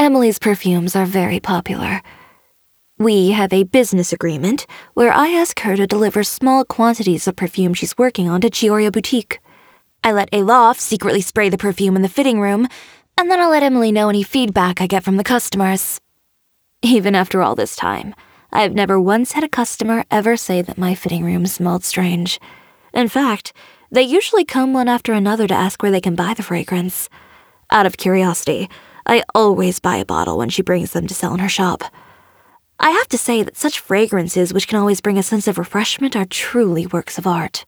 Emily's perfumes are very popular. We have a business agreement where I ask her to deliver small quantities of perfume she's working on to Chioria Boutique. I let Alof secretly spray the perfume in the fitting room, and then I'll let Emily know any feedback I get from the customers. Even after all this time, I've never once had a customer ever say that my fitting room smelled strange. In fact, they usually come one after another to ask where they can buy the fragrance. Out of curiosity, I always buy a bottle when she brings them to sell in her shop. I have to say that such fragrances which can always bring a sense of refreshment are truly works of art.